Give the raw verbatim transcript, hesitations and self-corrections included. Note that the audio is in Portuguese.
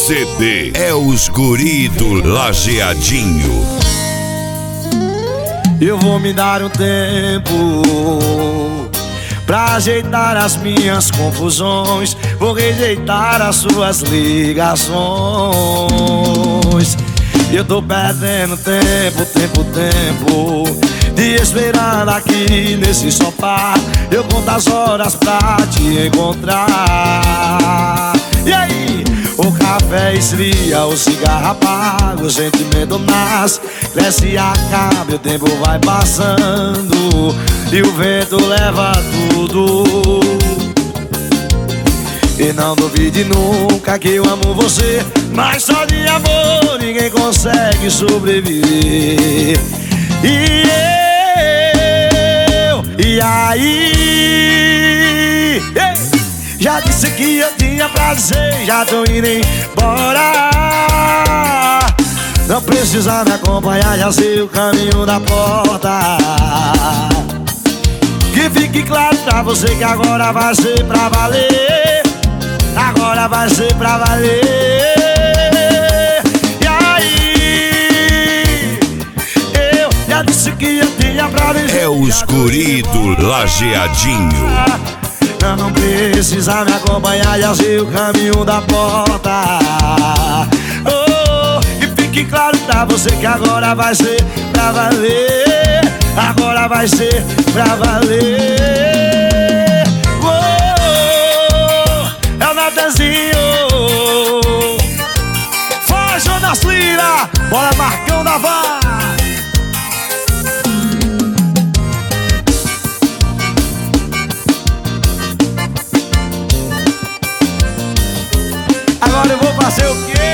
C D é os guri do Lajeadinho. Eu vou me dar um tempo pra ajeitar as minhas confusões. Vou rejeitar as suas ligações. Eu tô perdendo tempo, tempo, tempo de esperando aqui nesse sofá. Eu conto as horas pra te encontrar. E aí? O café esfria, o cigarro apaga, o sentimento nasce, cresce e acaba, e o tempo vai passando e o vento leva tudo. E não duvide nunca que eu amo você, mas só de amor ninguém consegue sobreviver. E eu, e aí? Ei! Já disse que eu tinha prazer, já tô indo embora. Não precisa me acompanhar, já sei o caminho da porta. Que fique claro pra você que agora vai ser pra valer. Agora vai ser pra valer. E aí? Eu já disse que eu tinha prazer. É os guri do Lajeadinho. Não, não precisa me acompanhar, já sei o caminho da porta. Oh, e fique claro pra você que agora vai ser pra valer. Agora vai ser pra valer. Oh, é o Natanzinho. Faz Jonas Lira, bora Marcão da Vaz. Agora eu vou fazer o quê?